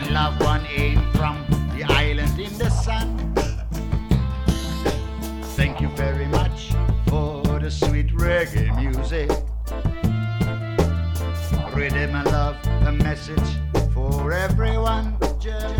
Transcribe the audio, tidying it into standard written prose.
loved one aim from the island in the sun. Thank you very much for the sweet reggae music. Rhythm and love, a message for everyone. Just